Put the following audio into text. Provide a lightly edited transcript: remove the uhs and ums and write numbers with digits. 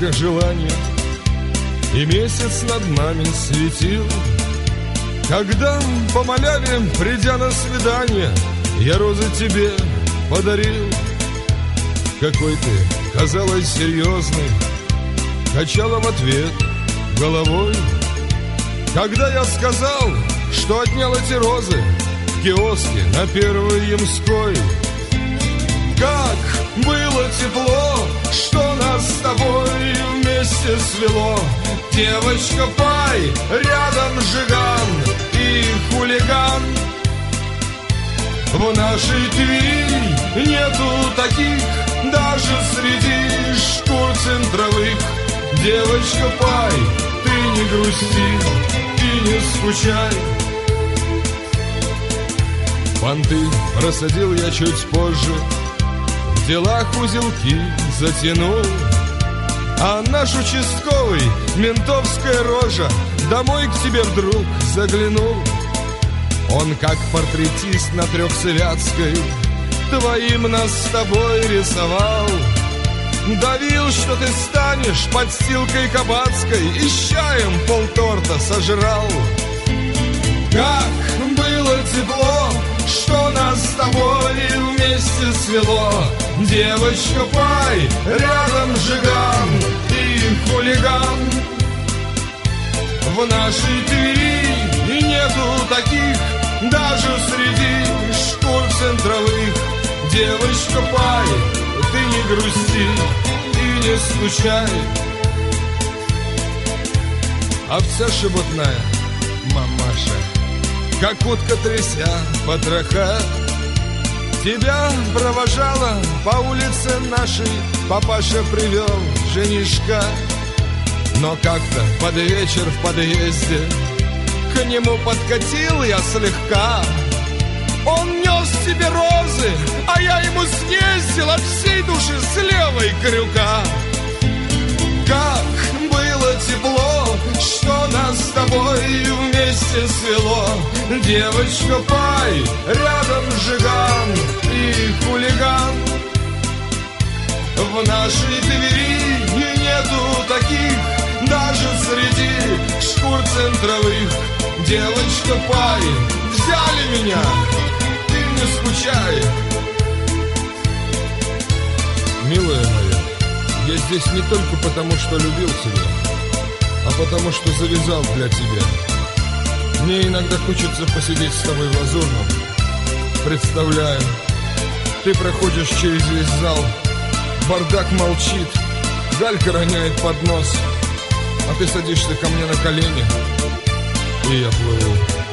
только желание, и месяц над нами светил. Когда по маляве, придя на свидание, я розы тебе подарил. Какой ты, казалось, серьезный, качала в ответ головой. Когда я сказал, что отнял эти розы в киоске на Первой Ямской. Как было тепло, что нас с тобой вместе свело. Девочка Пай, рядом Жиган и хулиган. В нашей Твери нету таких, даже среди шкур центровых. Девочка Пай, ты не грусти и не скучай. Понты просадил я чуть позже, в делах узелки затянул. А наш участковый, ментовская рожа, домой к тебе вдруг заглянул. Он как портретист на Трехсвятской твоим нас с тобой рисовал. Давил, что ты станешь подстилкой кабацкой, и с чаем полторта сожрал. Как было тепло, что нас с тобой вместе свело. Девочка Пай, рядом Жиган и хулиган. В нашей Твери нету таких, даже среди шкур центровых. Девочка Пай, ты не грусти и не скучай. Овца шебутная, мамаша, как утка тряся потроха, тебя провожала по улице нашей, папаша привел женишка. Но как-то под вечер в подъезде к нему подкатил я слегка. Он нес тебе розы, а я ему съездил от всей души с левой крюка. Как было тепло, что нас с тобой вместе свело. Девочка Пай, рядом Жиган и хулиган. В нашей Твери нету таких, даже среди шкур центровых. Девочка Пай, взяли меня, ты не скучай. Милая моя, я здесь не только потому, что любил тебя, а потому, что завязал для тебя. Мне иногда хочется посидеть с тобой в Лазурном. Представляю, ты проходишь через весь зал, бардак молчит, Галька роняет поднос, а ты садишься ко мне на колени, и я плыву.